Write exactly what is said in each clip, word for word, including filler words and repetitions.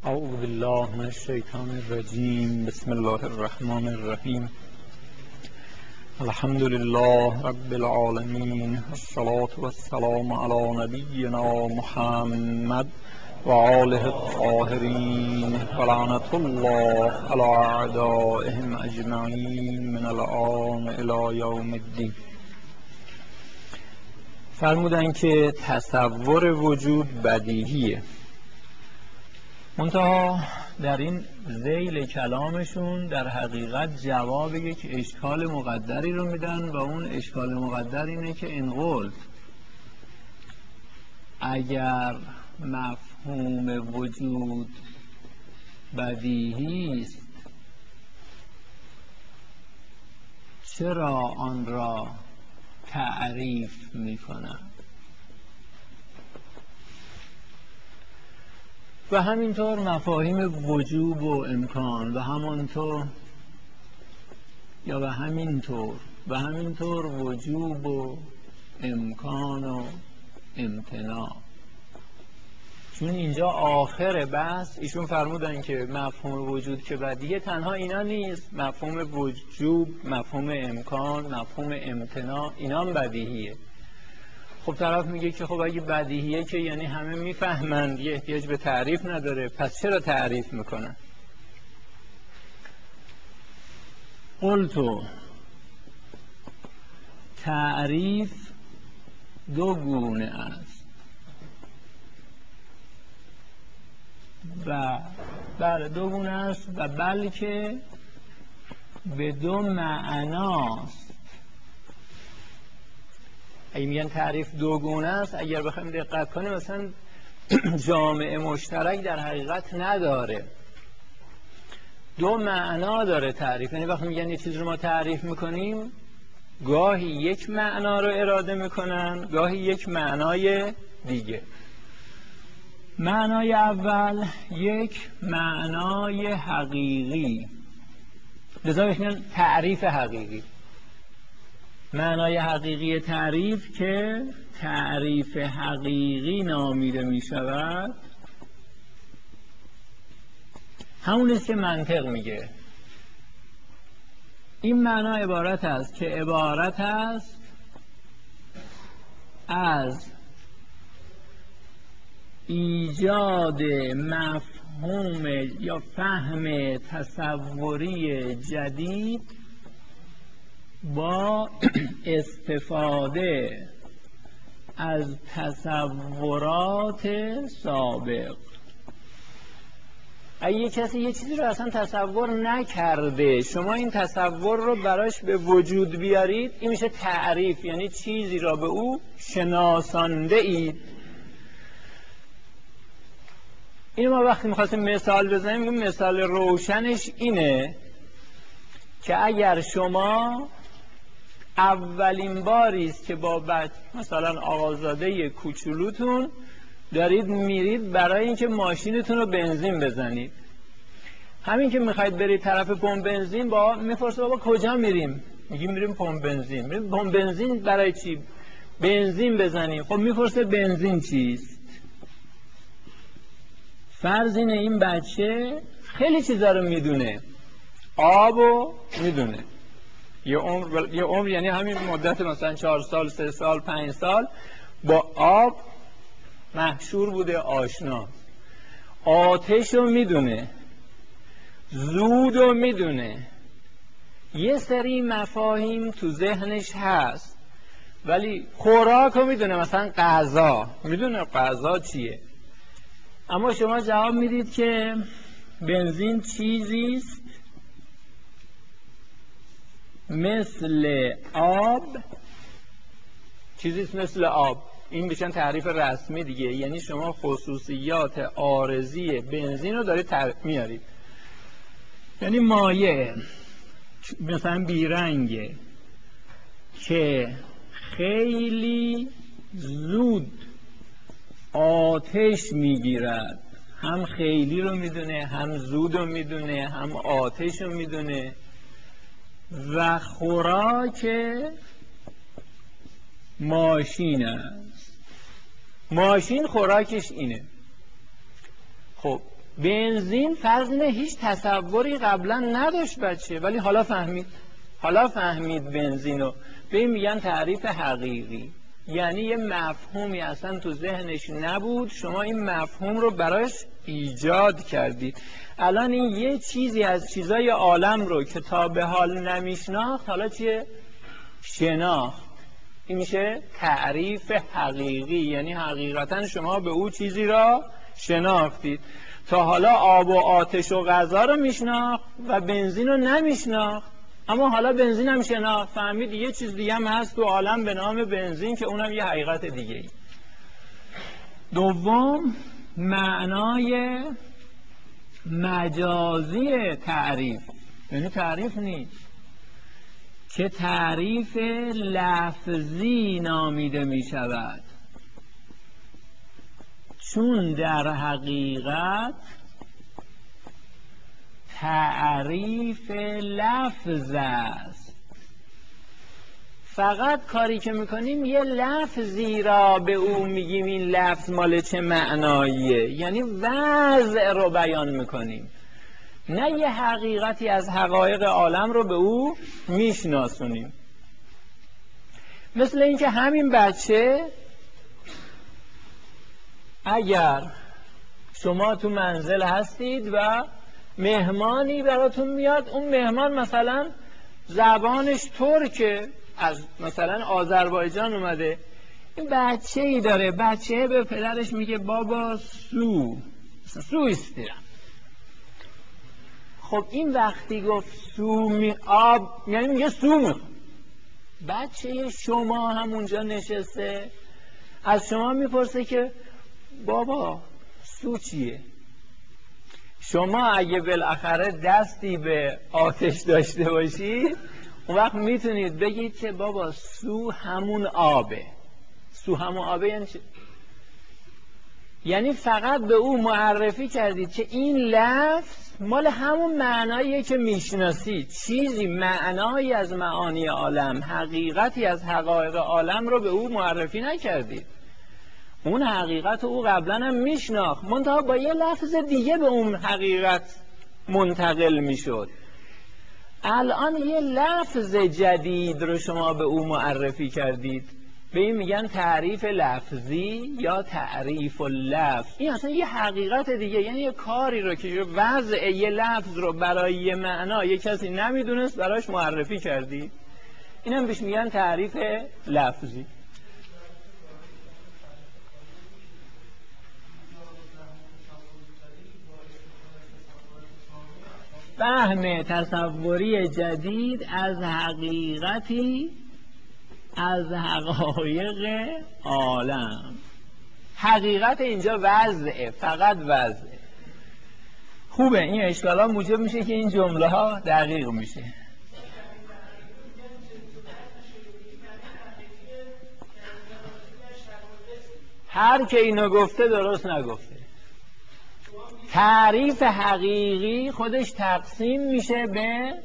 اعوذ بالله من الشیطان الرجیم. بسم الله الرحمن الرحیم. الحمد لله رب العالمین، الصلاة والسلام علی نبینا محمد و آله الطاهرین و لعنة الله علی اعدائهم اجمعین من الآن الی یوم الدین. فرمودن که تصور وجود بدیهیه، منتها در این ذیل کلامشون در حقیقت جواب یک اشکال مقدری رو میدن و اون اشکال مقدر اینه که این قول اگر مفهوم وجود بدیهی است چرا آن را تعریف میکنن؟ و همینطور مفاهیم وجوب و امکان و همانطور یا و همینطور و همینطور وجوب و امکان و امتناع. چون اینجا آخر بحث ایشون فرمودن که مفهوم وجود که بدیهیه تنها اینا نیست، مفهوم وجوب، مفهوم امکان، مفهوم امتناع اینا هم بدیهیه. خب طرف میگه که خب اگه بدیهیه که یعنی همه میفهمند، یه احتیاج به تعریف نداره، پس چرا تعریف میکنن؟ قلتو تعریف دو گونه است و بله دو گونه است و بلکه به دو معناست. اگه میگن تعریف دو گونه است، اگر بخوایم دقت کنیم مثلا جامعه مشترک در حقیقت نداره، دو معنا داره تعریف. یعنی وقتی میگن یه چیز رو ما تعریف میکنیم گاهی یک معنا رو اراده میکنن، گاهی یک معنای دیگه. معنای اول یک معنای حقیقی، لذا بهش تعریف حقیقی. معنای حقیقی تعریف که تعریف حقیقی نامیده می شود همون است که منطق میگه. این معنا عبارت است که عبارت است از ایجاد مفهوم یا فهم تصوری جدید با استفاده از تصورات سابق. اگه یه کسی یه چیزی رو اصلا تصور نکرده، شما این تصور رو براش به وجود بیارید، این میشه تعریف، یعنی چیزی را به او شناسانده اید. اینو ما وقتی میخواستیم مثال بزنیم، این مثال روشنش اینه که اگر شما اولین باری است که با بچه مثلا آقازاده کوچولوتون دارید میرید برای اینکه ماشینتون رو بنزین بزنید، همین که میخواید برید طرف پمپ بنزین با میپرسه بابا کجا میریم؟ میگیم میریم پمپ بنزین. میریم پمپ بنزین برای چی؟ بنزین بزنیم. خب میپرسه بنزین چیست؟ فرض اینه این بچه خیلی چیزا رو میدونه، آبو میدونه، یه عمر یه عمر یعنی همین مدت مثلا چهار سال، سه سال، پنج سال با آب محشور بوده، آشنا. آتش رو میدونه، زود رو میدونه، یه سری مفاهیم تو ذهنش هست، ولی خوراک رو میدونه، مثلا غذا میدونه غذا چیه. اما شما جواب میدید که بنزین چیزیست مثل آب، چیزیست مثل آب. این بشن تعریف رسمی دیگه، یعنی شما خصوصیات عارضی بنزین رو دارید تعریف میارید. یعنی مایع مثلا بیرنگه که خیلی زود آتش میگیرد، هم خیلی رو میدونه، هم زود رو میدونه، هم آتش رو میدونه. و خوراک ماشین است، ماشین خوراکش اینه. خب بنزین فرض اینه هیچ تصوری قبلا نداشت بچه، ولی حالا فهمید. حالا فهمید بنزینو. به این میگن تعریف حقیقی. یعنی یه مفهومی اصلا تو ذهنش نبود، شما این مفهوم رو براش ایجاد کردید. الان این یه چیزی از چیزای عالم رو که تا به حال نمیشناخت، حالا چیه؟ شناخت. این میشه تعریف حقیقی. یعنی حقیقتا شما به او چیزی را شناختید. تا حالا آب و آتش و غذا رو میشناخت و بنزین رو نمیشناخت، اما حالا بنزین هم شناخت، فهمید یه چیز دیگه هم هست تو عالم به نام بنزین که اونم یه حقیقت دیگه ای. دوم، معنای مجازی تعریف. یعنی تعریف نیست، که تعریف لفظی نامیده می شود، چون در حقیقت تعریف لفظ است. فقط کاری که میکنیم یه لفظی را به او میگیم این لفظ مال چه معناییه، یعنی وضع رو بیان میکنیم، نه یه حقیقتی از حقایق عالم رو به او میشناسونیم. مثل اینکه همین بچه اگر شما تو منزل هستید و مهمانی براتون میاد، اون مهمان مثلا زبانش ترکه، از مثلا آذربایجان اومده، این بچه ای داره، بچه به پدرش میگه بابا سو سو استیرم. خب این وقتی گفت سو می آب، یعنی میگه سو میخوام. بچه شما همونجا نشسته از شما میپرسه که بابا سو چیه؟ شما اگه بالاخره دستی به آتش داشته باشید، اون وقت میتونید بگید که بابا سو همون آبه. سو همون آبه یعنی چه؟ یعنی فقط به او معرفی کردید که این لفظ مال همون معناییه که میشناسید. چیزی معنایی از معانی عالم، حقیقتی از حقایق عالم رو به او معرفی نکردید. اون حقیقت او قبلا هم میشناخت، منتها با یه لفظ دیگه به اون حقیقت منتقل میشد. الان یه لفظ جدید رو شما به او معرفی کردید، به این میگن تعریف لفظی یا تعریف اللفظ. این اصلا یه حقیقت دیگه، یعنی یه کاری رو که وضع یه لفظ رو برای یه معنا یه کسی نمیدونست براش معرفی کردی. این هم بهش میگن تعریف لفظی. فهم تصوری جدید از حقیقتی از حقایق عالم. حقیقت اینجا وضعه، فقط وضعه. خوبه، این اشکالات موجب میشه که این جمله ها دقیق میشه. هر که اینو گفته درست نگفته. تعریف حقیقی خودش تقسیم میشه به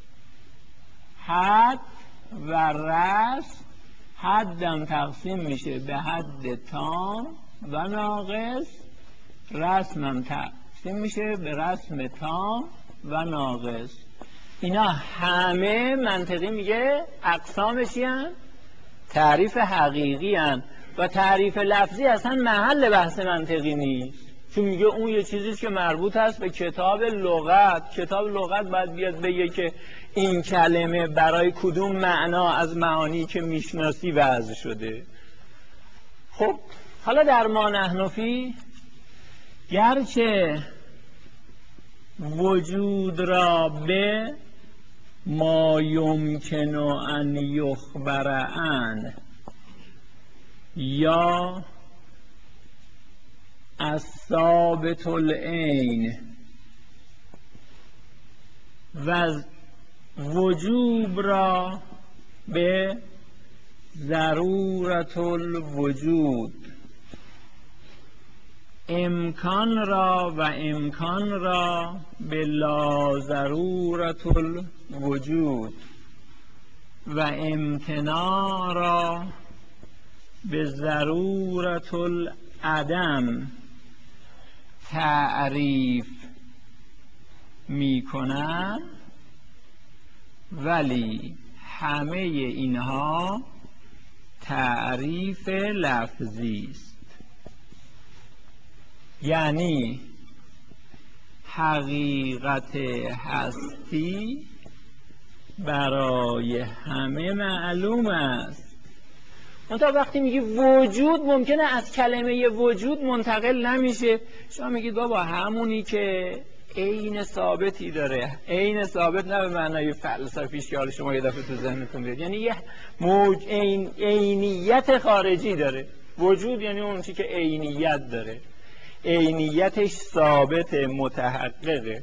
حد و رسم. حدم تقسیم میشه به حد تام و ناقص، رسمم تقسیم میشه به رسم تام و ناقص. اینا همه منطقی میگه اقسامشی هن؟ تعریف حقیقی هن. و تعریف لفظی اصلا محل بحث منطقی نیست، چون میگه اون یه چیزیست که مربوط هست به کتاب لغت. کتاب لغت باید بیاد بگه که این کلمه برای کدوم معنا از معانی که میشناسی وضع شده. خب حالا در ما نحن فیه، گرچه وجود را به ما یمکن ان یخبر عنه یا از ثابت العین و وجوب را به ضرورت الوجود، امکان را و امکان را به لا ضرورت الوجود و امتناع را به ضرورت العدم تعریف میکنن ولی همه اینها تعریف لفظی است. یعنی حقیقت هستی برای همه معلوم است. منتها وقتی میگی وجود ممکنه از کلمه وجود منتقل نمیشه. شما میگید بابا همونی که عین ثابتی داره، عین ثابت نه به معنای فلسفیش که حالا شما یه دفعه تو ذهنتون بیاد، یعنی یه موج عین عینیت خارجی داره. وجود یعنی اون چیزی که عینیت داره، عینیتش ثابت متحققه.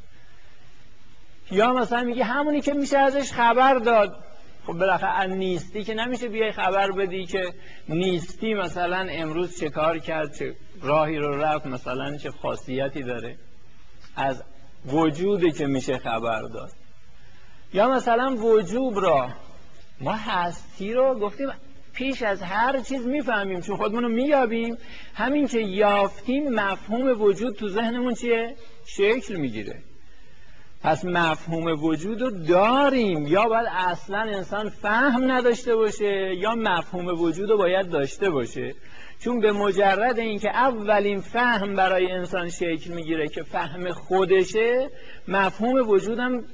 یا مثلا میگه همونی که میشه ازش خبر داد. خب بالاخره نیستی که نمیشه بیای خبر بدی که نیستی مثلا امروز چه کار کرد، چه راهی رو رفت، مثلا چه خاصیتی داره. از وجودی که میشه خبر داد. یا مثلا وجوب را ما هستی رو گفتیم پیش از هر چیز میفهمیم، چون خودمون رو مییابیم. همین که یافتیم مفهوم وجود تو ذهنمون چیه؟ شکل میگیره. پس مفهوم وجود رو داریم. یا باید اصلا انسان فهم نداشته باشه یا مفهوم وجود رو باید داشته باشه. چون به مجرد اینکه اولین فهم برای انسان شکل میگیره که فهم خودشه، مفهوم وجودم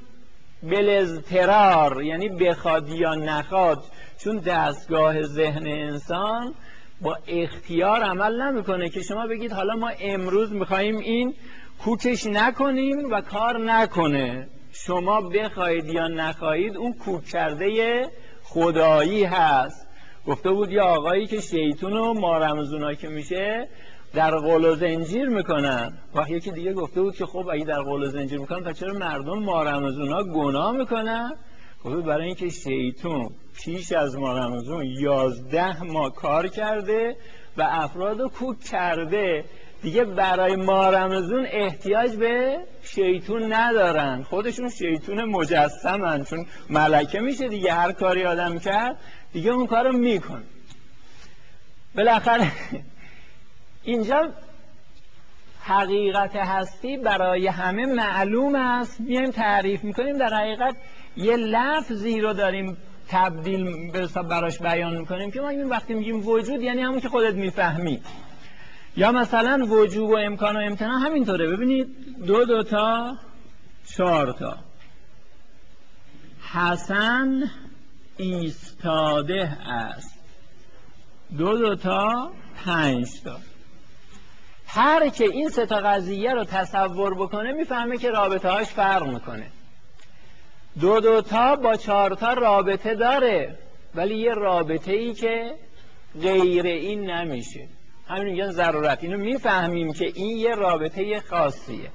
بالاضطرار، یعنی بخواد یا نخواد، چون دستگاه ذهن انسان با اختیار عمل نمیکنه که شما بگید حالا ما امروز میخواییم این کوکش نکنیم و کار نکنه. شما بخواید یا نخواهید اون کوک کرده خدایی هست. گفته بود یه آقایی که شیطون و مارمزونا که میشه در قل و زنجیر میکنن. و یکی دیگه گفته بود که خب اگه در قل و زنجیر میکنن پس چرا مردم مارمزونا گناه میکنن؟ گفته بود برای اینکه شیطون پیش از مارمزون یازده ماه کار کرده و افراد رو کوک کرده، دیگه برای مارمزون احتیاج به شیطون ندارن، خودشون شیطون مجسمن. چون ملکه میشه دیگه، هر کاری آدم کرد دیگه اون کارو میکن. بالاخره اینجا حقیقت هستی برای همه معلوم است. میایم تعریف میکنیم، در حقیقت یه لفظی رو داریم تبدیل براش بیان میکنیم که ما این وقتی میگیم وجود یعنی همون که خودت میفهمی. یا مثلا وجوب و امکان و امتناع همینطوره. ببینید دو دو تا چهار تا. حسن ایستاده است. دو دو تا پنج تا. هر که این سه تا قضیه رو تصور بکنه میفهمه که رابطه هاش فرق میکنه. دو دو تا با چهار تا رابطه داره، ولی یه رابطه ای که غیر این نمیشه. همین میگن ضرورت. اینو میفهمیم که این یه رابطه خاصیه.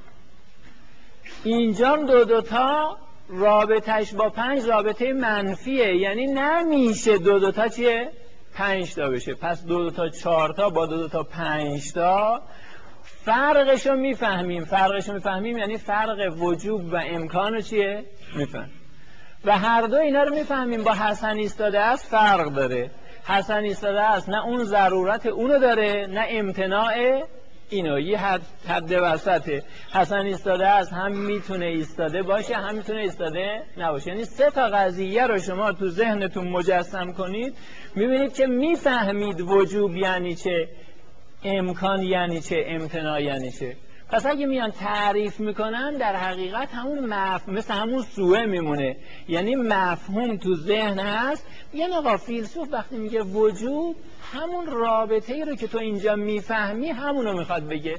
اینجا دو دو تا رابطهش با پنج رابطه منفیه، یعنی نمیشه دو دو تا چیه؟ پنج تا بشه. پس دو دو تا چهار تا با دو دو تا پنج تا فرقشو میفهمیم. فرقشو میفهمیم یعنی فرق وجوب و امکانو چیه؟ میفهمیم. و هر دو اینا رو میفهمیم. با حسن ایستاده است فرق داره. حسن ایستاده است نه اون ضرورت اونو داره نه امتناع اینو، یه حد, حد وسطه. حسن ایستاده است هم میتونه ایستاده باشه هم میتونه ایستاده نباشه. یعنی سه تا قضیه رو شما تو ذهنتون مجسم کنید، میبینید که میفهمید وجوب یعنی چه، امکان یعنی چه، امتناع یعنی چه. پس اگه میان تعریف میکنن در حقیقت همون مفهوم مثل همون سوه میمونه، یعنی مفهوم تو ذهن هست. یه آقا فیلسوف وقتی میگه وجود، همون رابطه ای رو که تو اینجا میفهمی همونو میخواد بگه.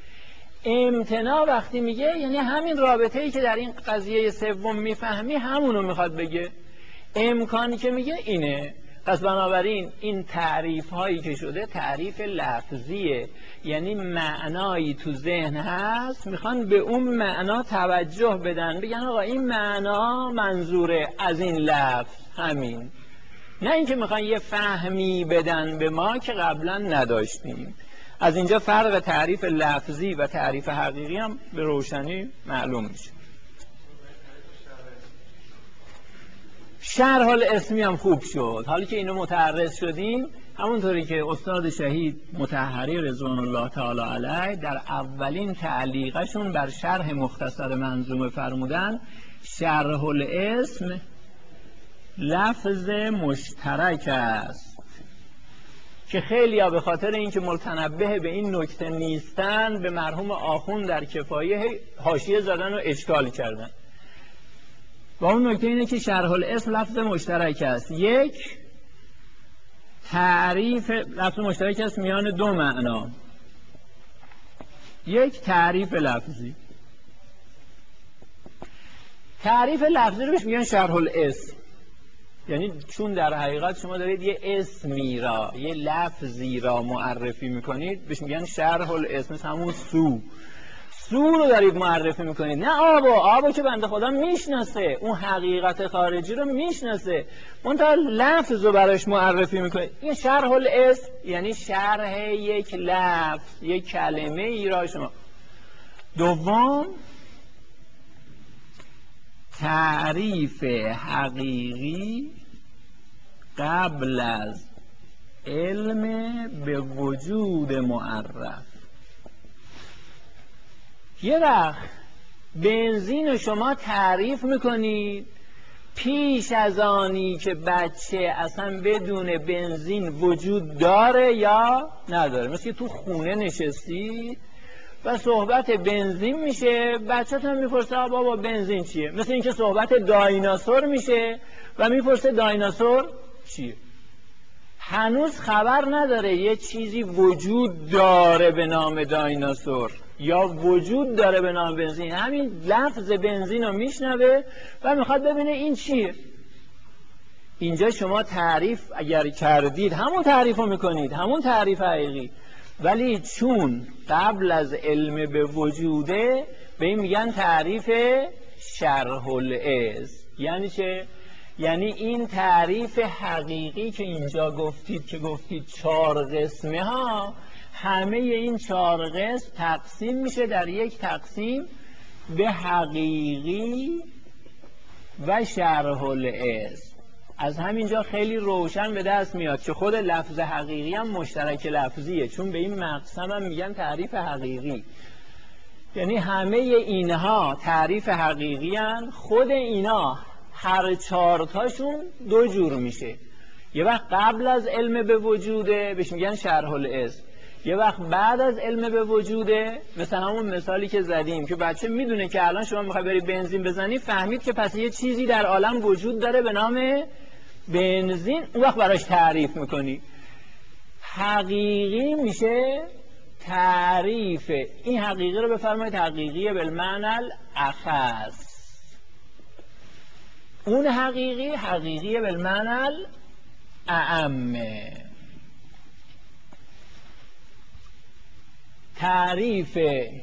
امتناع وقتی میگه یعنی همین رابطه ای که در این قضیه سوم میفهمی همونو میخواد بگه. امکانی که میگه اینه. پس بنابراین این تعریف هایی که شده تعریف لفظیه، یعنی معنایی تو ذهن هست، میخوان به اون معنا توجه بدن، بگن آقا این معنا منظوره از این لفظ همین، نه اینکه میخوان یه فهمی بدن به ما که قبلا نداشتیم. از اینجا فرق تعریف لفظی و تعریف حقیقی هم به روشنی معلوم میشه. شرح الاسمی هم خوب شد. حالا که اینو متعرض شدیم، همونطوری که استاد شهید مطهری رضوان الله تعالی علیه در اولین تعلیقشون بر شرح مختصر منظومه فرمودن، شرح الاسم لفظ مشترک است که خیلی ها به خاطر اینکه متنبه به این نکته نیستن به مرحوم آخوند در کفایه حاشیه زدن و اشکال کردن. و اون نکته اینه که شرح الاسم لفظ مشترک است. یک، تعریف لفظ مشترک است میان دو معنا. یک، تعریف لفظی. تعریف لفظی رو بهش میگن شرح الاسم، یعنی چون در حقیقت شما دارید یه اسمی را، یه لفظی را معرفی میکنید، بهش میگن شرح الاسم. همون سو سو رو دارید معرفی میکنید، نه آبو. آبو که بنده خدا میشناسه، اون حقیقت خارجی رو میشناسه، اون تا لفظ رو براش معرفی میکنید. این شرح الاسم یعنی شرح یک لفظ، یک کلمه ای را شما. دوم، تعریف حقیقی قبل از علم به وجود معرف. یه وقت بنزین رو شما تعریف میکنید پیش از آنی که بچه اصلا بدون بنزین وجود داره یا نداره. مثل تو خونه نشستی و صحبت بنزین میشه، بچه هم میپرسه بابا بنزین چیه. مثل اینکه صحبت دایناسور میشه و میپرسه دایناسور چیه. هنوز خبر نداره یه چیزی وجود داره به نام دایناسور یا وجود داره به نام بنزین. همین لفظ بنزین رو میشنوه و میخواد ببینه این چیه. اینجا شما تعریف اگر کردید همون تعریف رو میکنید، همون تعریف حقیقی، ولی چون قبل از علم به وجوده به این میگن تعریف شرح الاسم. یعنی چه؟ یعنی این تعریف حقیقی که اینجا گفتید که گفتید چهار قسمه ها، همه این چهار قسم تقسیم میشه در یک تقسیم به حقیقی و شرح الاسم. از همینجا خیلی روشن به دست میاد که خود لفظ حقیقی هم مشترک لفظیه، چون به این مقسم هم میگن تعریف حقیقی. یعنی همه اینها تعریف حقیقی هن. خود اینا هر چهارتاشون دو جور میشه. یه وقت قبل از علم به وجوده بهش میگن شرح الاسم، یه وقت بعد از علم به وجوده، مثلا همون مثالی که زدیم که بچه میدونه که الان شما میخوای بری بنزین بزنی، فهمید که پس یه چیزی در عالم وجود داره به نام بنزین، اون وقت براش تعریف میکنی. حقیقی میشه تعریف این حقیقی رو بفرمایید حقیقی بالمعنی الاخص. اون حقیقی حقیقی بالمعنی اعم. تعریف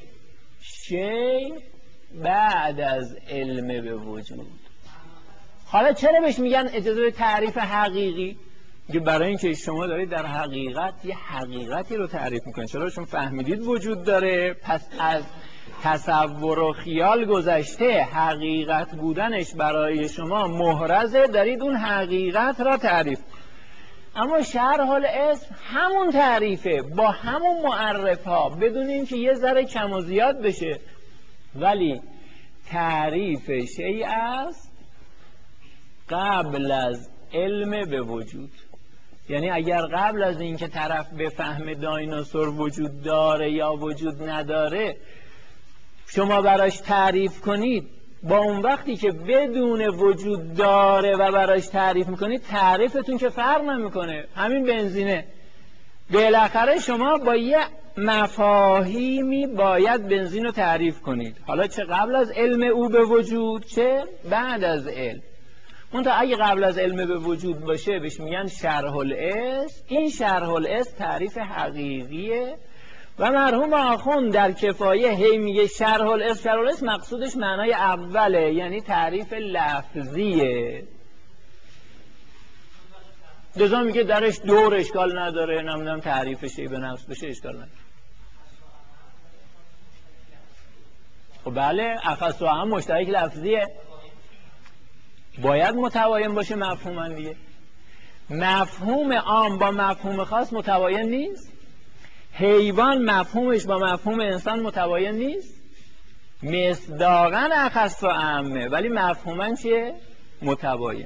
شی بعد از علم به وجود. حالا چرا بهش میگن اجازه تعریف حقیقی؟ که برای اینکه شما دارید در حقیقت یه حقیقتی رو تعریف میکنید. چرا؟ چون فهمیدید وجود داره، پس از تصور و خیال گذشته، حقیقت بودنش برای شما محرزه، دارید اون حقیقت را تعریف. اما شرح الاسم همون تعریفه با همون معرف ها بدون اینکه یه ذره کم و زیاد بشه، ولی تعریف شیء است قبل از علم به وجود. یعنی اگر قبل از اینکه طرف بفهمه دایناسور وجود داره یا وجود نداره شما براش تعریف کنید، با اون وقتی که بدون وجود داره و براش تعریف میکنید تعریفتون که فرق نمیکنه. همین بنزینه، بالاخره شما با یه مفاهیمی باید بنزین رو تعریف کنید، حالا چه قبل از علم او به وجود چه بعد از علم. اون تا اگه قبل از علم به وجود باشه بهش میگن شرح الاسم. این شرح الاسم تعریف حقیقیه و مرحوم آخوند در کفایه هی میگه شرح الاسم. شرح الاسم مقصودش معنای اوله، یعنی تعریف لفظیه. لذا میگه درش دور اشکال نداره، نمیدونم تعریفش به نفس بشه اشکال نداره. خب بله، اخص و هم مشترک لفظیه. باید متواین باشه مفهوما دیگه. مفهوم عام با مفهوم خاص متواین نیست. حیوان مفهومش با مفهوم انسان متواین نیست. مصداقاً اخص و عامه، ولی مفهوما چیه؟ متواین.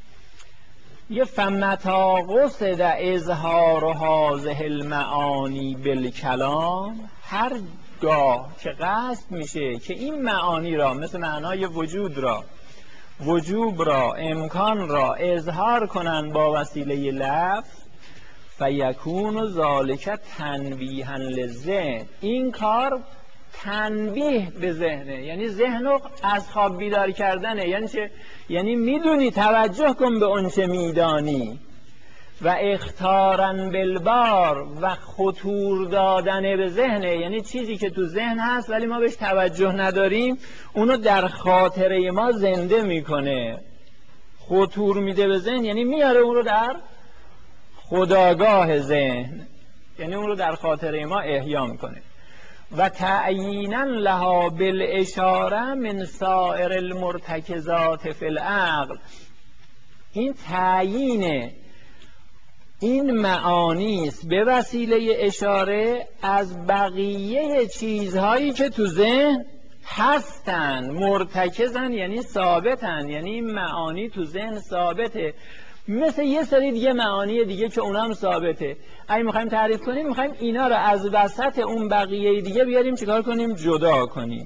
یه فمتا قصد اظهار هذه المعانی بالکلام، هر گاه که قصد میشه که این معانی را، مثل معنای وجود را، وجوب را، امکان را اظهار کنن با وسیله لفظ، فیکون ذالک تنبیها للذهن، این کار تنبیه به ذهنه، یعنی ذهن رو از خواب بیدار کردنه. یعنی چه؟ یعنی میدونی، توجه کن به اون چه میدانی. و اختارن بالبار، و خطور دادن به ذهنه، یعنی چیزی که تو ذهن هست ولی ما بهش توجه نداریم، اونو در خاطره ما زنده میکنه. خطور میده به ذهن یعنی میاره اون رو در خودآگاه ذهن، یعنی اون رو در خاطره ما احیا میکنه. و تعیینا لها بالاشاره من سائر المرتکزات فی العقل، این تعیین این معانی است به وسیله اشاره از بقیه چیزهایی که تو ذهن هستن. مرتکزن یعنی ثابتن، یعنی این معانی تو ذهن ثابته، مثل یه سری دیگه معانی دیگه که اونا هم ثابته. اگه میخوایم تعریف کنیم، میخوایم اینا رو از وسط اون بقیه دیگه بیاریم چیکار کنیم؟ جدا کنیم.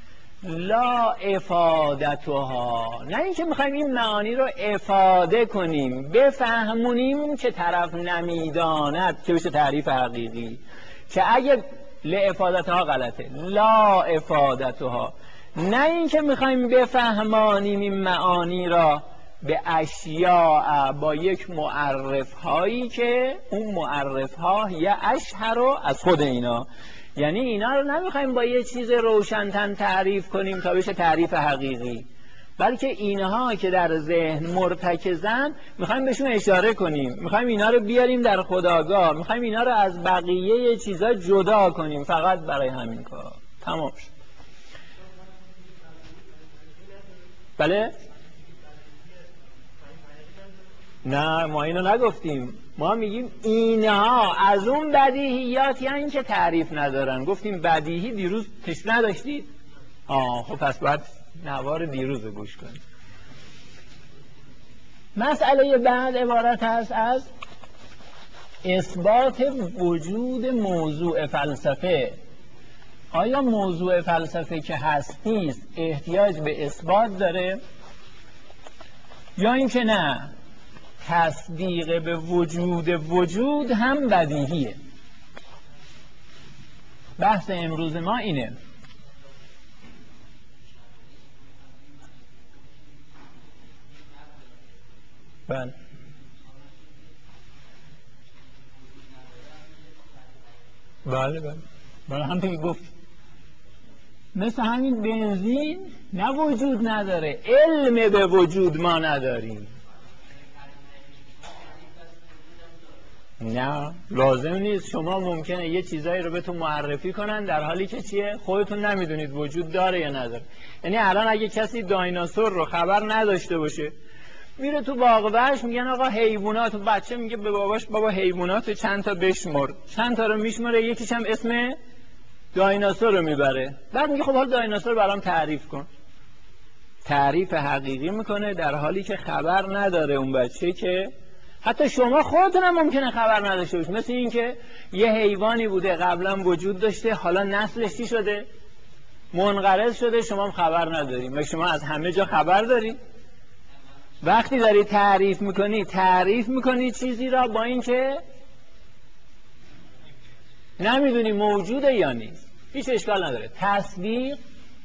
لا افادتها، نه اینکه میخوایم این معانی رو افاده کنیم، بفهمونیم که طرف نمیداند که بشه تعریف حقیقی. که اگه لافادتها غلطه، لا افادتها، نه اینکه میخوایم بفهمانیم این معانی را به اشیاء، با یک معرف هایی که اون معرف ها یه اشهر از خود اینا، یعنی اینا رو نمیخوایم با یه چیز روشن‌تن تعریف کنیم تا بشه تعریف حقیقی، بلکه اینها که در ذهن مرتکزن میخوایم بهشون اشاره کنیم، میخوایم اینا رو بیاریم در خودآگاه، میخوایم اینا رو از بقیه چیزا جدا کنیم، فقط برای همین کار. تمام شد. بله؟ نه، ما اینو نگفتیم. ما میگیم اینها از اون بدیهیاتی هستند که تعریف ندارن. گفتیم بدیهی دیروز تش نداشتید؟ آه خب پس باید نوار دیروز رو گوش کنید. مسئله بعد عبارت هست از اثبات وجود موضوع فلسفه. آیا موضوع فلسفه که هستیست احتیاج به اثبات داره یا اینکه نه تصدیق به وجود وجود هم بدیهیه؟ بحث امروز ما اینه. بله بله بله بله هم که گفت مثل همین بنزین نه وجود نداره، علم به وجود ما نداریم. نه لازم نیست. شما ممکنه یه چیزایی رو بهتون معرفی کنن در حالی که چیه خودتون نمیدونید وجود داره یا نداره. یعنی الان اگه کسی دایناسور رو خبر نداشته باشه، میره تو باغ وحش، میگن آقا حیوانات، بچه میگه به باباش بابا حیوانات چند تا بشمر، چند تا رو میشمره، یکیش هم اسم دایناسور رو میبره، بعد میگه خب حالا دایناسور برام تعریف کن. تعریف حقیقی میکنه در حالی که خبر نداره اون بچه، که حتی شما خودتون هم ممکنه خبر نداشته باشید. مثل این که یه حیوانی بوده قبلا وجود داشته، حالا نسلش چی شده؟ منقرض شده، شما هم خبر ندارید. و شما از همه جا خبر دارید. وقتی داری تعریف میکنی تعریف میکنی چیزی را با این که نمیدونی موجوده یا نیست، هیچ اشکال نداره. تصدیق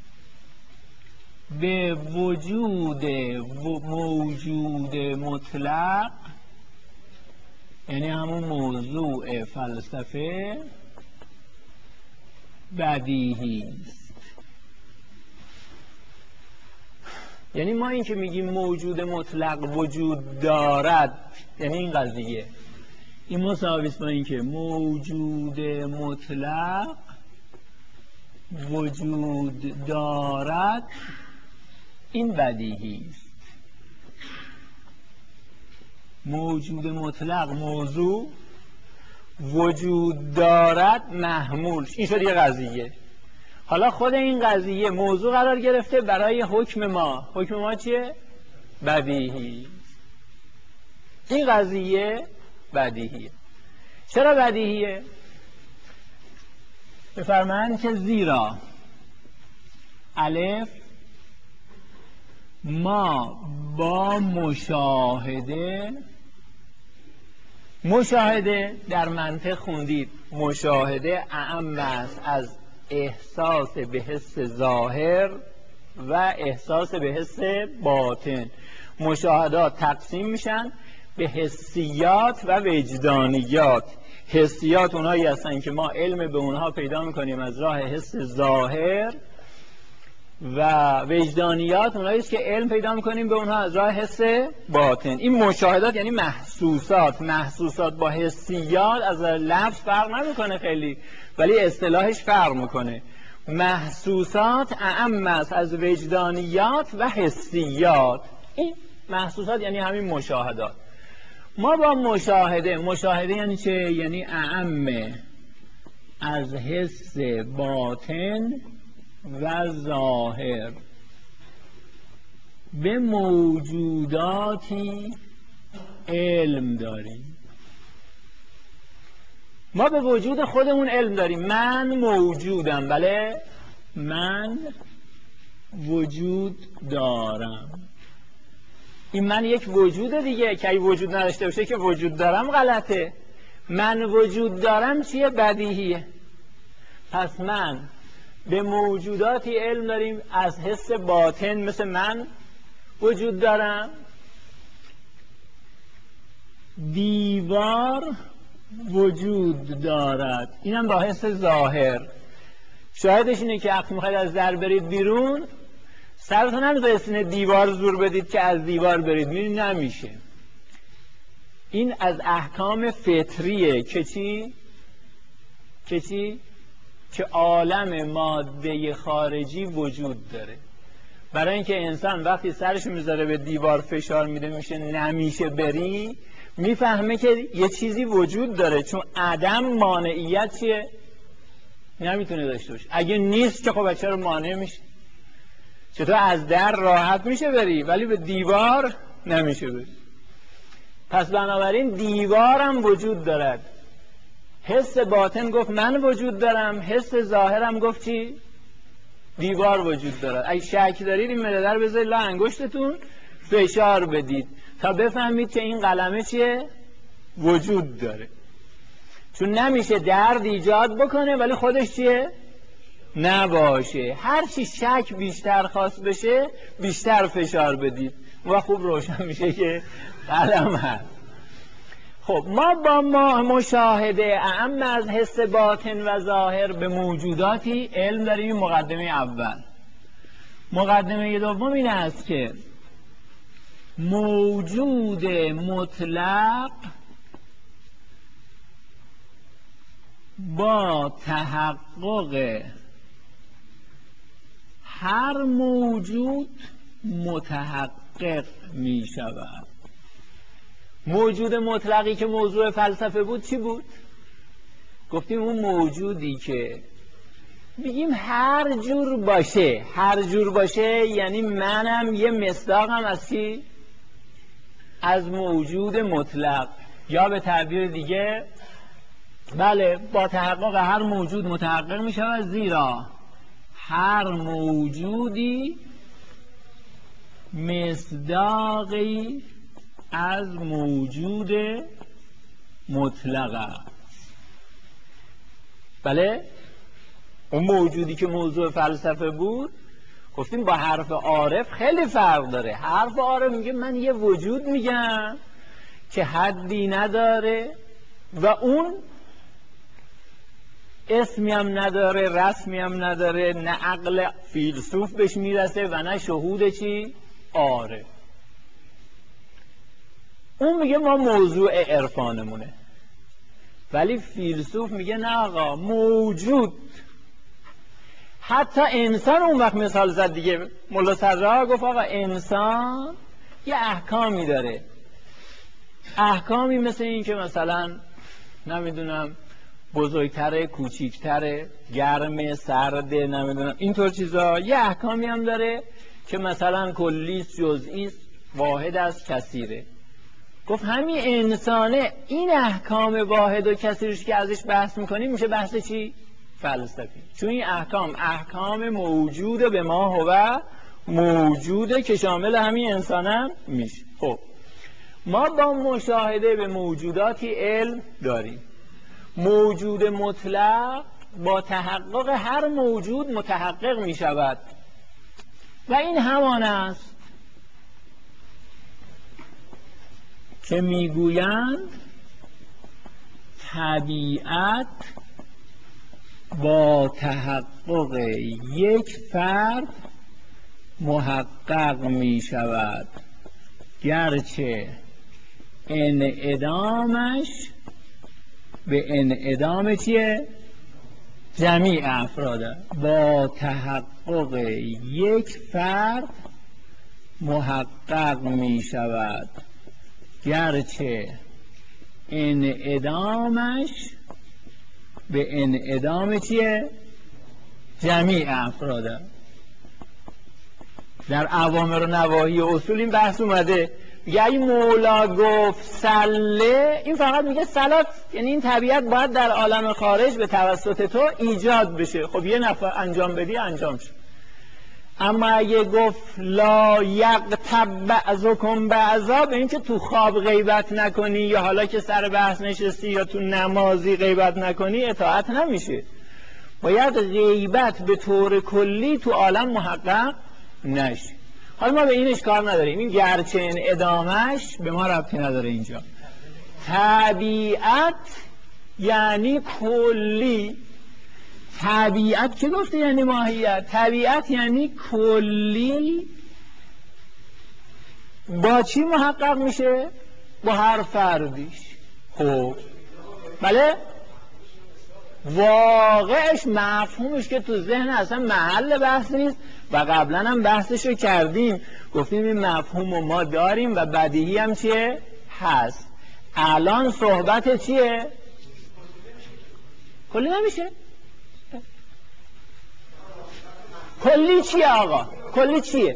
به وجود موجود مطلق یعنی همون موضوع فلسفه بدیهی است. یعنی ما این که میگیم موجود مطلق وجود دارد، یعنی این قضیه این مساویست با این که موجود مطلق وجود دارد، این بدیهی است. موجود مطلق موضوع، وجود دارد محمول. این شد یه قضیه. حالا خود این قضیه موضوع قرار گرفته برای حکم ما. حکم ما چیه؟ بدیهی. این قضیه بدیهیه. چرا بدیهیه؟ بفرمایند که زیرا الف ما با مشاهده، مشاهده در منطق خوندید مشاهده اعم است از احساس به حس ظاهر و احساس به حس باطن. مشاهدات تقسیم میشن به حسیات و وجدانیات. حسیات اونایی هستن که ما علم به اونها پیدا میکنیم از راه حس ظاهر، و وجدانیات اونایی است که علم پیدا میکنیم به اونها از راه حس باطن. این مشاهدات یعنی محسوسات. محسوسات با حسیات از لفظ فرق نمیکنه خیلی، ولی اصطلاحش فرق میکنه. محسوسات اعم است از وجدانیات و حسیات. این محسوسات یعنی همین مشاهدات. ما با مشاهده، مشاهده یعنی چه؟ یعنی اعم از حس باطن و ظاهر به موجوداتی علم داریم. ما به وجود خودمون علم داریم. من موجودم، بله، من وجود دارم. این من یک وجود دیگه، که اگه وجود نداشته باشه که وجود دارم غلطه. من وجود دارم چیه؟ بدیهیه. پس من به موجوداتی علم داریم از حس باطن، مثل من وجود دارم. دیوار وجود دارد، اینم با حس ظاهر. شاهدش اینه که وقتی میخواید از در برید بیرون، سرتون نمیذاره سینه دیوار زور بدید که از دیوار برید، میرید نمیشه. این از احکام فطریه که چی؟ که چی؟ که عالم ماده خارجی وجود داره. برای اینکه انسان وقتی سرش میذاره به دیوار فشار میده میشه نمیشه بری، میفهمه که یه چیزی وجود داره، چون عدم مانعیت چیه؟ نمیتونه داشته باشه. اگه نیست که خب چرا مانع میشه؟ چطور از در راحت میشه بری ولی به دیوار نمیشه بری؟ پس بنابراین دیوارم وجود دارد. حس باطن گفت من وجود دارم، حس ظاهرم گفت چی؟ دیوار وجود دارد. اگه شک دارید این مداد رو بذارید لا انگشتتون، فشار بدید تا بفهمید که این قلمه چیه؟ وجود داره. چون نمیشه درد ایجاد بکنه ولی خودش چیه؟ نباشه. هر چی شک بیشتر خواست بشه بیشتر فشار بدید و خوب روشن میشه که قلم هست. خب ما با ما مشاهده اعم از حس باطن و ظاهر به موجوداتی علم داریم. مقدمه اول. مقدمه دوم این است که موجود مطلق با تحقق هر موجود متحقق می شود. موجود مطلقی که موضوع فلسفه بود چی بود؟ گفتیم اون موجودی که بگیم هر جور باشه، هر جور باشه یعنی منم یه مصداقم از چی؟ از موجود مطلق. یا به تعبیر دیگه بله، با تحقق هر موجود متحقق می شود، زیرا هر موجودی مصداقی از موجود مطلق است. بله، اون موجودی که موضوع فلسفه بود گفتیم با حرف عارف خیلی فرق داره. حرف عارف میگه من یه وجود میگم که حدی نداره و اون اسمی هم نداره، رسمی هم نداره، نه عقل فیلسوف بهش میرسه و نه شهود چی؟ عارف. اون میگه ما موضوع عرفانمونه. ولی فیلسوف میگه نه آقا، موجود. حتی انسان اون وقت مثال زد دیگه. ملا صدرا گفت آقا انسان یه احکامی داره. احکامی مثل این که مثلا نمیدونم بزرگتره، کوچیکتره، گرم، سرد، نمیدونم اینطور چیزا. یه احکامی هم داره که مثلا کلیست، جزئیست، واحد از کثیره. گفت همین انسانه این احکام واحد و کثیرش که ازش بحث میکنیم میشه بحث چی؟ فلسفی. چون این احکام احکام موجوده به ما هو موجوده که شامل همین انسان هم میشه. خب ما با مشاهده به موجوداتی علم داریم. موجود مطلق با تحقق هر موجود متحقق می شود و این همان است که می گویند طبیعت با تحقق یک فرد محقق می شود، گرچه انعدامش به انعدام چیه؟ جمیع افراده. با تحقق یک فرد محقق می شود، گرچه انعدامش به انعدام چیه؟ جمیع افراده. در اوامر و نواهی و اصول این بحث اومده. میگه اگه مولا گفت سله، این فقط میگه صلات، یعنی این طبیعت باید در عالم خارج به توسط تو ایجاد بشه. خب یه نفر انجام بدی انجام شد. اما اگه گفت لا یغتب بعضکم بعضا، به این که تو خواب غیبت نکنی یا حالا که سر بحث نشستی یا تو نمازی غیبت نکنی اطاعت نمیشه. باید غیبت به طور کلی تو عالم محقق نشه. حالا ما به این اشکال نداریم، این گرچه انعدامش به ما ربطی نداره. اینجا طبیعت یعنی کلی. طبیعت که گفته یعنی ماهیت. طبیعت یعنی کلی. با چی محقق میشه؟ با هر فردیش. خب بله، واقعش مفهومش که تو ذهن اصلا محل بحث نیست و قبلا هم بحثشو کردیم، گفتیم این مفهوم رو ما داریم و بدیهی هم چیه؟ هست. الان صحبت چیه؟ کلی نمیشه. کلی چیه آقا؟ کلی چیه؟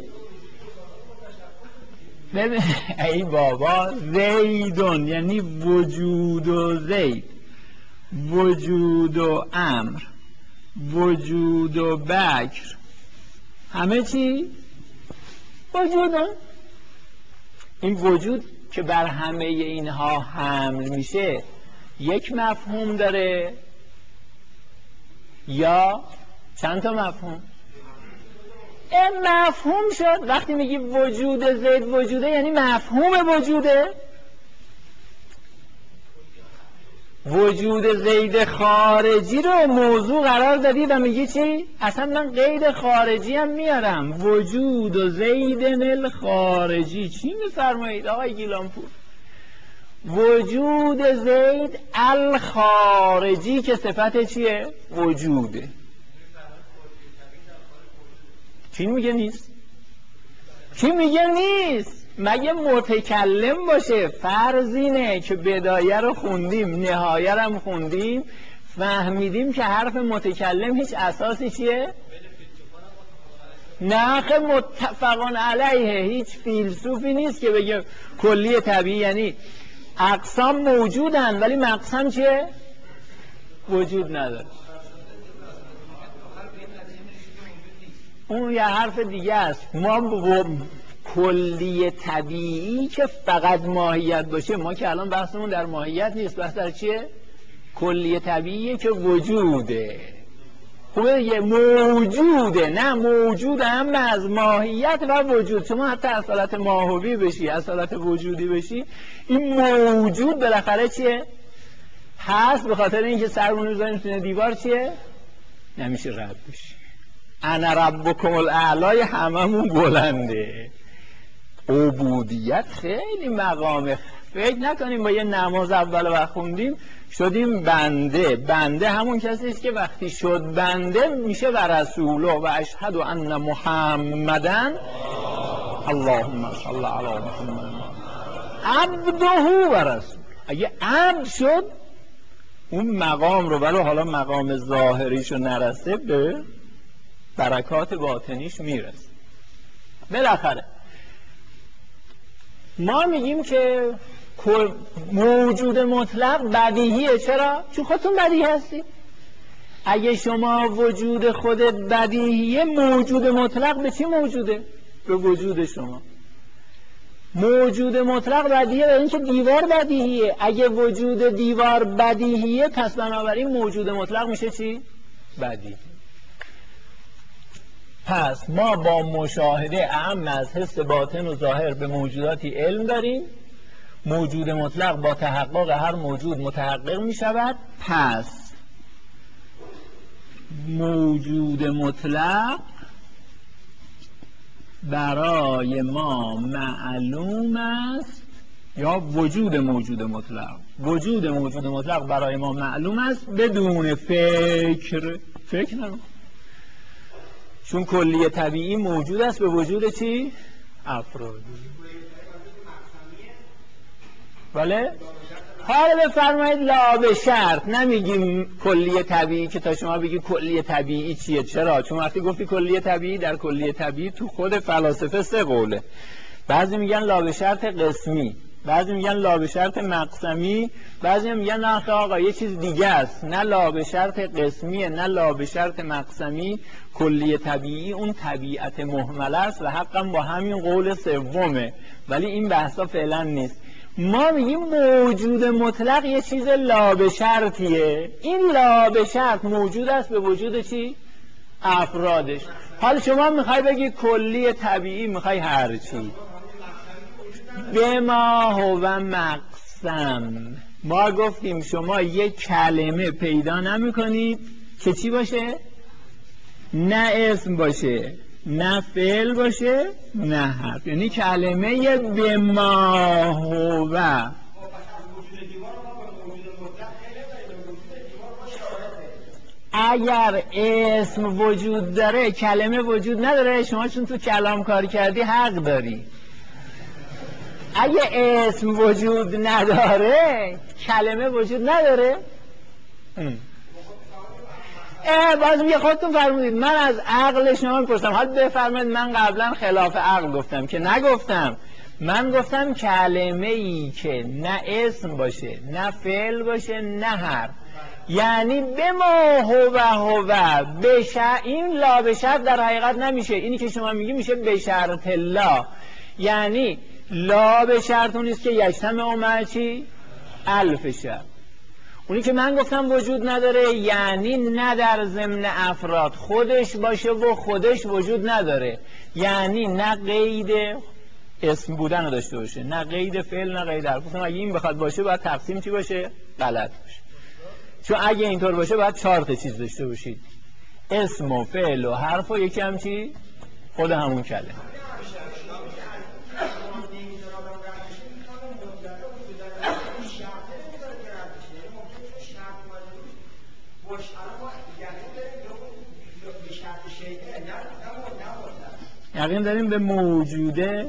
ببین ای بابا، زیدون یعنی وجود و زید، وجود و امر، وجود و بکر، همه چی وجودن. این وجود که بر همه اینها حمل میشه یک مفهوم داره یا چند تا مفهوم؟ این مفهوم شد. وقتی میگی وجود زید وجوده یعنی مفهوم وجوده. وجود زید خارجی رو موضوع قرار دادی و میگی چی؟ اصلا من قید خارجی هم میارم. وجود و زیدن الخارجی. چی میفرمایید آقای گیلانپور؟ وجود زید الخارجی که صفت چیه؟ وجوده. چی میگه نیست؟ چی میگه نیست؟ مگه متکلم باشه؟ فرض اینه که بدایه رو خوندیم، نهایه رو خوندیم، فهمیدیم که حرف متکلم هیچ اساسی چیه؟ نه خب متفقان علیه. هیچ فیلسوفی نیست که بگه کلی طبیعی یعنی اقسام موجودن ولی مقسم چیه؟ وجود نداره. اون یه حرف دیگه است. ما با کلی طبیعی که فقط ماهیت باشه، ما که الان بحثمون در ماهیت نیست، بحث در چیه؟ کلی طبیعی که وجوده. خوبه یه موجوده. نه موجوده هم از ماهیت و وجود. شما حتی اصالت ماهوی بشی، اصالت وجودی بشی، این موجود بالاخره چیه؟ هست. به خاطر اینکه سرمون بزنیم تو دیوار چیه؟ نمیشه رد بشی. انا ربکم الاعلی هممون بلنده. عبودیت خیلی مقامه. فکر نکنیم با یه نماز اول وقت خوندیم شدیم بنده. بنده همون کسی است که وقتی شد بنده میشه و رسوله و اشهد ان محمدن اللهم صل علی محمد. عبده و رسول. اگه عبد شد اون مقام رو، ولو حالا مقام ظاهریش رو نرسه، به برکات باطنیش میرسه. بالاخره ما میگیم که موجود مطلق بدیهیه. چرا؟ چون خودتون بدیهی هستی. اگه شما وجود خودت بدیهیه، موجود مطلق به چی موجوده؟ به وجود شما. موجود مطلق بدیهیه به اینکه دیوار بدیهیه. اگه وجود دیوار بدیهیه، پس بنابراین موجود مطلق میشه چی؟ بدیهی. پس ما با مشاهده اعم از حس باطن و ظاهر به موجوداتی علم داریم. موجود مطلق با تحقق هر موجود متحقق می شود. پس موجود مطلق برای ما معلوم است، یا وجود موجود مطلق وجود موجود مطلق برای ما معلوم است بدون فکر. فکر نمون، چون کلیه طبیعی موجود است به وجود چی؟ افرادی. بله؟ حالا بفرمایید لا به شرط. نمیگیم کلیه طبیعی که تا شما بگی کلیه طبیعی چیه. چرا؟ چون وقتی گفتی کلیه طبیعی، در کلیه طبیعی تو خود فلاسفه سه قوله. بعضی میگن لا به شرط قسمی، بعضی میگن لا به شرط مقسمی، بعضی میگن نه آقا یه چیز دیگه است، نه لا به شرط قسمیه نه لا به شرط مقسمی. کلیه طبیعی اون طبیعت محمله است و حقا با همین قول سومه، ولی این بحثا فعلا نیست. ما میگیم موجود مطلق یه چیز لا به شرطیه. این لا به شرط موجود است به وجود چی؟ افرادش. حالا شما میخوای بگی کلی طبیعی، میخوای هر چی به ما هو مقسم. ما گفتیم شما یک کلمه پیدا نمی کنید که چی باشه؟ نه اسم باشه، نه فعل باشه، نه حرف. یعنی کلمه به ما هو. اگر اسم وجود داره کلمه وجود نداره. شما چون تو کلام کار کردی حق داری. اگه اسم وجود نداره کلمه وجود نداره. اه باز میگه خودتون فرمودید. من از عقل شما میپرسم. حالا بفرمایید من قبلا خلاف عقل گفتم که نگفتم. من گفتم کلمه ای که نه اسم باشه، نه فعل باشه، نه حرف، یعنی به ما هو هو بشر. این لا به شرط در حقیقت نمیشه. اینی که شما میگی میشه به شرط لا. یعنی لا به شرط اونیست که یجتمع مع چی؟ الف شرط. اونی که من گفتم وجود نداره یعنی نه در ضمن افراد خودش باشه و خودش وجود نداره. یعنی نه قید اسم بودن رو داشته باشه، نه قید فعل، نه قید حرف. گفتم اگه این بخواد باشه باید تقسیم چی باشه؟ غلط باشه. چون اگه اینطور باشه باید چهار تا چیز داشته باشید: اسم و فعل و حرف و یکی هم چی؟ خود همون کلمه. یقین داریم به موجوده.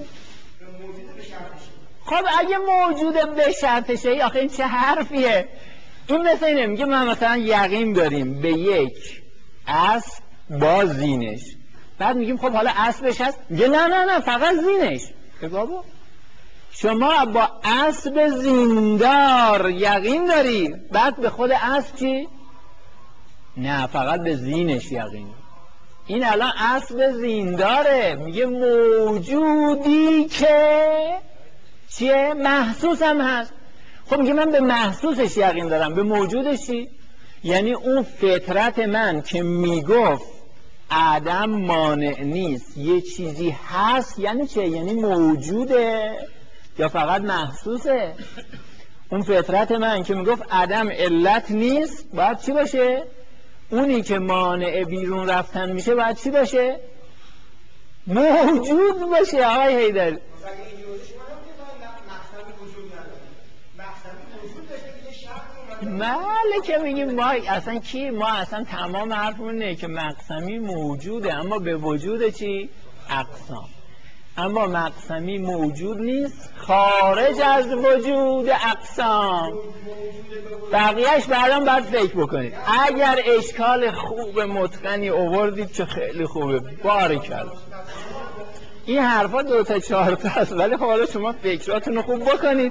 خب اگه موجوده به شرط شیء، آخه این چه حرفیه؟ این مثل اینه میگه من مثلا یقین داریم به یک اسب با زینش. بعد میگیم خب حالا اسبش هست. میگه نه نه نه فقط زینش. به بابا شما با اسب زیندار یقین داری، بعد به خود اسب چی؟ نه فقط به زینش یقین. این الان اسب زینداره. میگه موجودی که چیه؟ محسوس هم هست. خب میگه من به محسوسش یقین دارم، به موجودش چی؟ یعنی اون فطرت من که میگفت عدم مانع نیست، یه چیزی هست. یعنی چه؟ یعنی موجوده یا فقط محسوسه؟ اون فطرت من که میگفت عدم علت نیست باید چی باشه؟ اونی که مانع بیرون رفتن میشه باید چی باشه؟ موجود باشه. آقای حیدری بله که میگیم ما اصلا کی ما اصلا تمام حرفمون اینه که مقسمی موجوده، اما به وجود چی؟ اقسام. اما مقسمی موجود نیست خارج از وجود اقسام. بقیهش بعداً باید فکر بکنید. اگر اشکال خوب متقنی آوردید که خیلی خوبه، باریکلا. این حرفا دو تا چهار تا است، ولی خب حالا شما فکراتون رو خوب بکنید.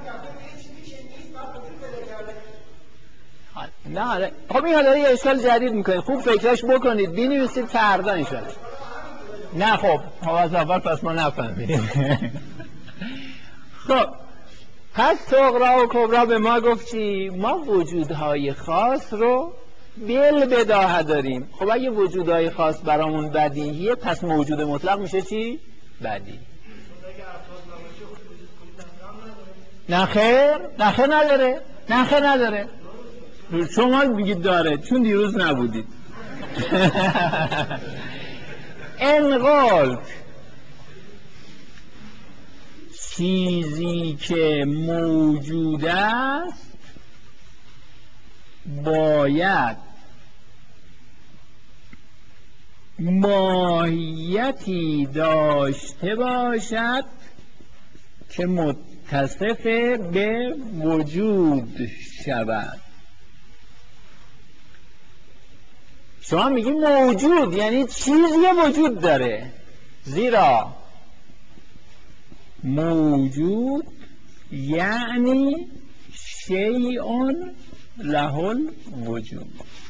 نه خب این حالا یه اشکال جدید میکنید، خوب فکرش بکنید، بنویسید فردا انشالله. نه خب از اول پس ما نفهمیدیم. خب پس صغرا و کبرا به ما گفت چی؟ ما وجودهای خاص رو بل بداهه داریم. خب اگه وجودهای خاص برامون بدیهیه، پس موجود مطلق میشه چی؟ بدیهی. نه خیر، نه خیر نداره، نه خیر نداره. شما میگید داره چون دیروز نبودید. انقل چیزی که موجود است باید ماهیتی داشته باشد که متصف به وجود شود. شما میگی موجود یعنی چیزی وجود داره، زیرا موجود یعنی شیء له الوجود.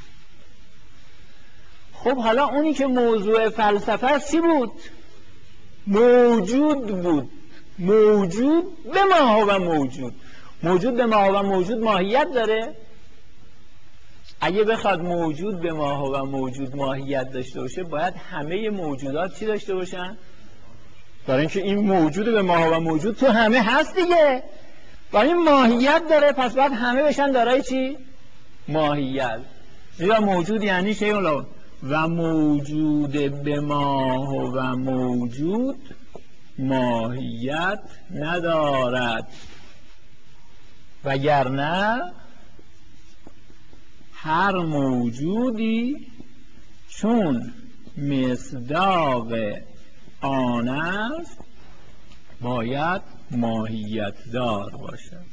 خب حالا اونی که موضوع فلسفه است چی بود؟ موجود بود. موجود به ما و موجود. موجود به ما و موجود ماهیت داره؟ اگه بخواد موجود به ما و موجود ماهیت داشته باشه، باید همه موجودات چی داشته باشن؟ برای اینکه این موجود به ما و موجود تو همه هست دیگه، برای این ماهیت داره، پس باید همه بشن دارای چی؟ ماهیت. زیرا موجود یعنی شیء له و موجود به ما و موجود ماهیت ندارد، وگرنه هر موجودی چون مصداق آن است باید ماهیت دار باشد.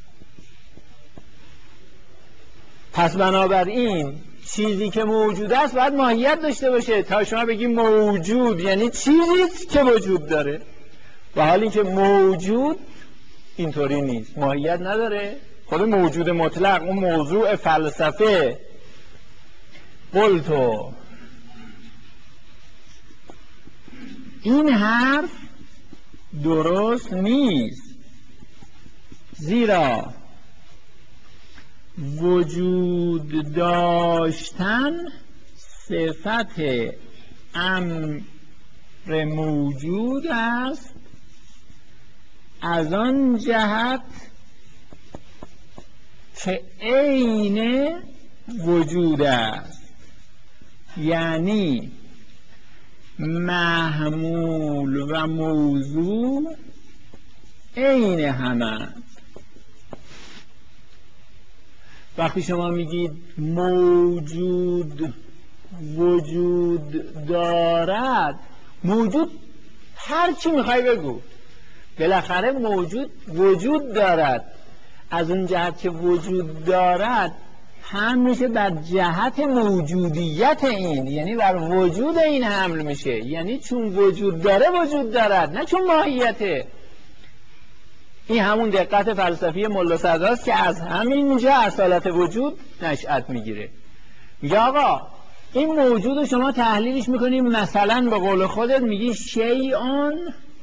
پس بنابراین چیزی که موجود است باید ماهیت داشته باشه تا شما بگی موجود یعنی چیزی که وجود داره، و حالی که موجود اینطوری نیست، ماهیت نداره. خود موجود مطلق اون موضوع فلسفه قلتو این حرف درست نیست، زیرا وجود داشتن صفت امر موجود است، از آن جهت که عین وجود است، یعنی محمول و موضوع عین همه. وقتی شما میگید موجود وجود دارد، موجود هر چی میخوای بگو، بالاخره موجود وجود دارد. از اون جهت که وجود دارد هم میشه بر جهت موجودیت این، یعنی بر وجود این حمل میشه، یعنی چون وجود داره وجود دارد، نه چون ماهیته. این همون دقت فلسفی ملا صدراست که از همینجا اصالت وجود نشأت میگیره. میگه آقا این موجود رو شما تحلیلش میکنیم، مثلا به قول خودت میگی شیء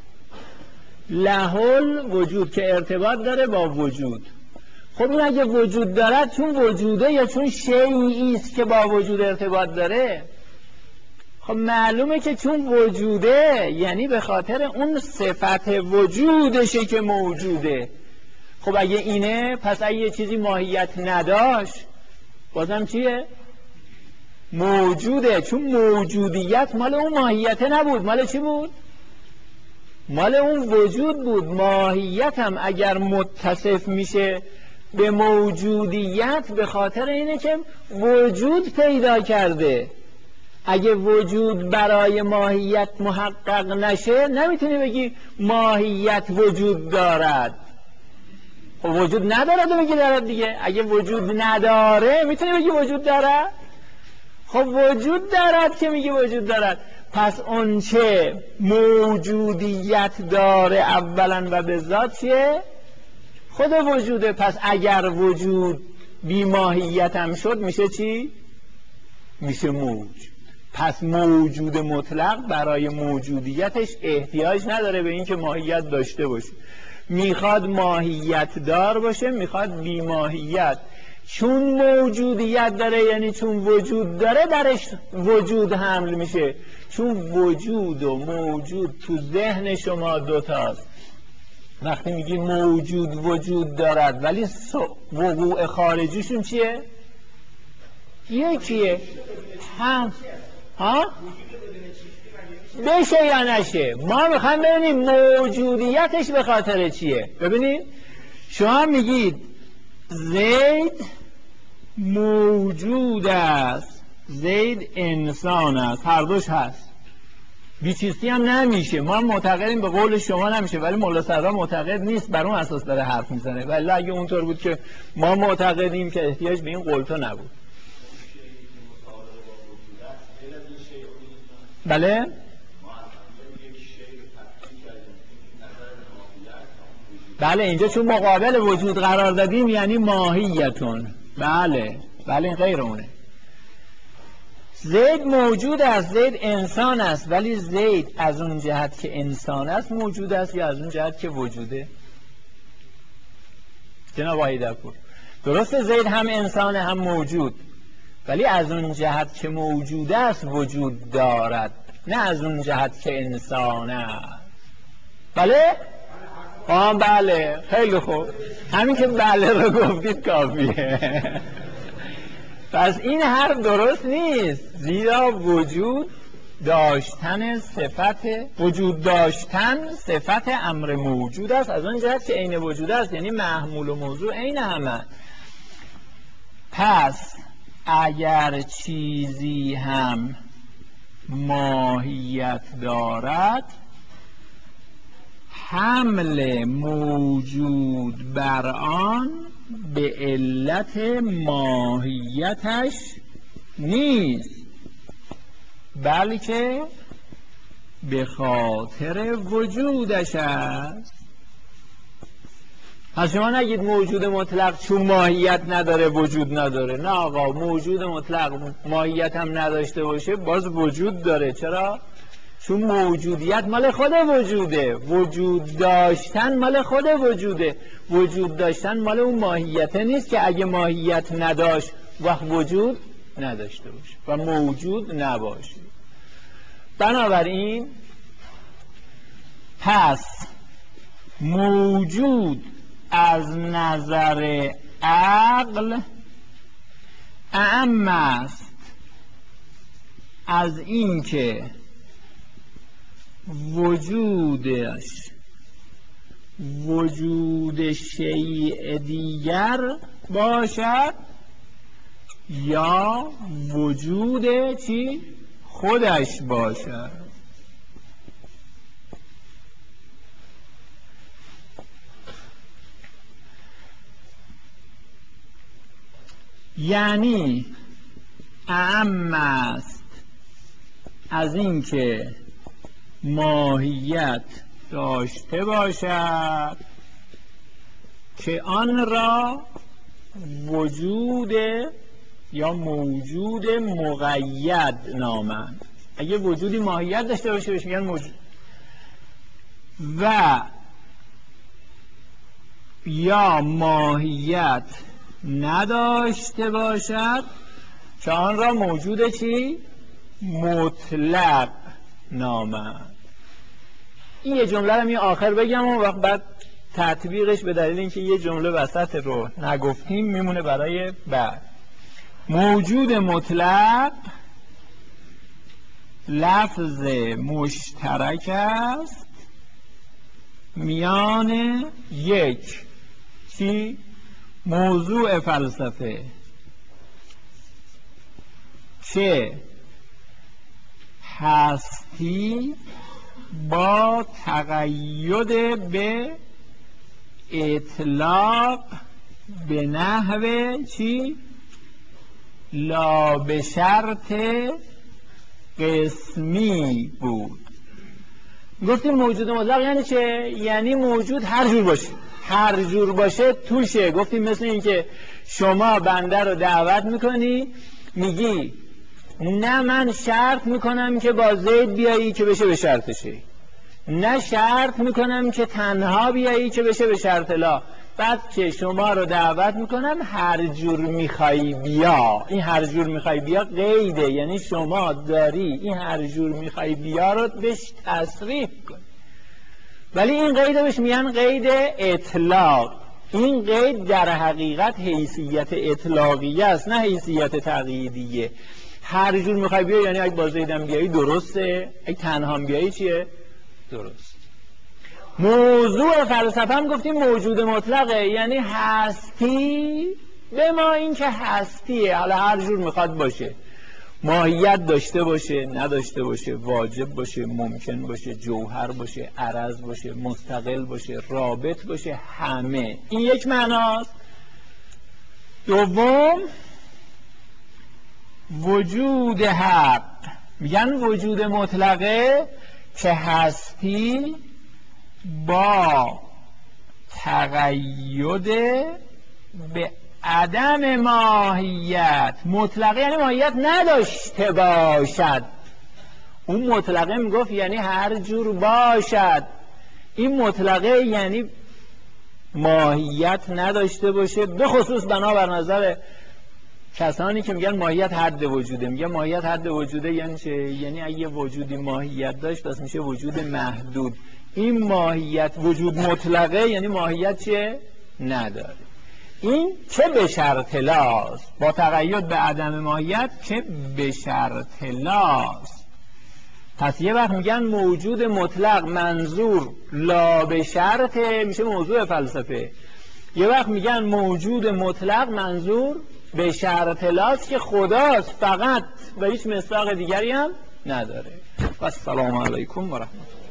له الوجود که ارتباط داره با وجود. خب این اگه وجود دارد چون وجوده یا چون شیئی است که با وجود ارتباط داره؟ خب معلومه که چون وجوده، یعنی به خاطر اون صفت وجودشه که موجوده. خب اگه اینه، پس اگه یه چیزی ماهیت نداشت بازم چیه؟ موجوده. چون موجودیت مال اون ماهیت نبود، مال چی بود؟ مال اون وجود بود. ماهیت هم اگر متصف میشه به موجودیت به خاطر اینه که وجود پیدا کرده. اگه وجود برای ماهیت محقق نشه نمیتونی بگی ماهیت وجود دارد. خب وجود ندارد و بگی دارد دیگه. اگه وجود نداره میتونی بگی وجود دارد؟ خب وجود دارد که میگی وجود دارد. پس اون چه موجودیت داره اولا و به ذات چیه؟ خود وجوده. پس اگر وجود بی ماهیت هم شد میشه چی؟ میشه موج. پس موجود مطلق برای موجودیتش احتیاج نداره به اینکه ماهیت داشته باشه. میخواد ماهیت دار باشه، میخواد بی ماهیت. چون موجودیت داره یعنی چون وجود داره درش وجود حمل میشه. چون وجود و موجود تو ذهن شما دوتاست. وقتی میگی موجود وجود دارد ولی وقوع خارجیشون چیه؟ یکیه. هم ها؟ بشه یا نشه. ما میخوایم ببینیم موجودیتش به خاطر چیه. ببینید شما میگید زید موجود است، زید انسان است، هر دوش هست. بیچیستی هم نمیشه. ما معتقدیم به قول شما نمیشه، ولی مولا صدرا معتقد نیست، بر اون اساس داره حرف میزنه. ولی اگه اونطور بود که ما معتقدیم که احتیاج به این قولتا نبود. بله؟ بله اینجا چون مقابل وجود قرار دادیم یعنی ماهیتون. بله بله این غیر اونه. زید موجود است، زید انسان است، ولی زید از اون جهت که انسان است موجود است یا از اون جهت که وجوده؟ جناب وحیدپور درسته زید هم انسان هم موجود، ولی از اون جهت که موجود است وجود دارد، نه از اون جهت که انسان است. بله؟ آه بله خیلی خوب. همین که بله رو گفتید کافیه. پس این حرف درست نیست، زیرا وجود داشتن صفت وجود داشتن صفت امر موجود است، از اون جهت که عین وجود است، یعنی محمول و موضوع عین همه. پس اگر چیزی هم ماهیت دارد حمل موجود بر آن به علت ماهیتش نیست، بلکه به خاطر وجودش است. پس شما نگید موجود مطلق چون ماهیت نداره وجود نداره. نه آقا، موجود مطلق ماهیت هم نداشته باشه باز وجود داره. چرا؟ چون موجودیت مال خود وجوده، وجود داشتن مال خود وجوده. وجود داشتن مال اون ماهیت نیست که اگه ماهیت نداشت وقت وجود نداشته باشه و موجود نباشه. بنابراین پس موجود از نظر عقل اعم است از این که وجودش وجود شیء دیگر باشد یا وجود چی؟ خودش باشد. یعنی اعم است از این که ماهیت داشته باشد که آن را وجود یا موجود مقید نامند. اگه وجودی ماهیت داشته باشه بهش میگن موجود، و یا ماهیت نداشته باشد که آن را موجود چی؟ مطلق نامند. این یه جمله رو می آخر بگم و وقت بعد تطبیقش به دلیل اینکه یه جمله وسط رو نگفتیم میمونه برای بعد. موجود مطلق لفظ مشترک است میان یک چی؟ موضوع فلسفه که هستی با تقید به اطلاق به نحو چی؟ لا به شرط قسمی بود. گفتیم موجود مطلق یعنی چه؟ یعنی موجود هر جور باشه، هر جور باشه توشه. گفتیم مثل این که شما بنده رو دعوت میکنی، میگی نه من شرط میکنم که با زید بیایی که بشه به شرطشه، نه شرط میکنم که تنها بیایی که بشه به شرط لا. بعد که شما رو دعوت میکنم هر جور میخوای بیا. این هر جور میخوای بیا قیده، یعنی شما داری این هر جور میخوای بیا رو بهش تصریح کنی. ولی این قیده بهش میگن قید اطلاق. این قید در حقیقت حیثیت اطلاقیه است، نه حیثیت تقییدیه. هر جور میخوای بیا یعنی اگه با زیدم بیایی درسته، اگه تنها بیایی چیه؟ درست. موضوع فلسفه هم گفتیم موجود مطلقه، یعنی هستی به ما این که هستیه، حالا هر جور میخواد باشه، ماهیت داشته باشه نداشته باشه، واجب باشه ممکن باشه، جوهر باشه عرض باشه، مستقل باشه رابط باشه، همه این یک معناست. دوم وجود حق، میگن وجود مطلقه که هستی با تقید به عدم ماهیت. مطلقه یعنی ماهیت نداشته باشد. اون مطلقه میگفت یعنی هر جور باشد. این مطلقه یعنی ماهیت نداشته باشه، به خصوص بنابر نظر کسانی که میگن ماهیت حد وجوده. میگن ماهیت حد وجوده یعنی چه؟ یعنی اگه وجودی ماهیت داشت پس میشه وجود محدود. این ماهیت وجود مطلقه یعنی ماهیت چه؟ نداره. این چه به شرط لاست، با تقید به عدم ماهیت که به شرط لاست. پس یه وقت میگن موجود مطلق منظور لا به شرطه، میشه موضوع فلسفه. یه وقت میگن موجود مطلق منظور به شرط لاست که خداست فقط و هیچ مصداق دیگری هم نداره. و السلام علیکم و رحمت الله.